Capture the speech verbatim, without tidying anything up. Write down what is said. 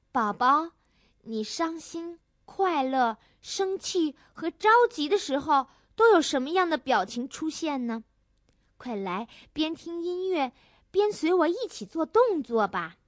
宝宝，你伤心、快乐、生气和着急的时候都有什么样的表情出现呢？快来边听音乐边随我一起做动作吧。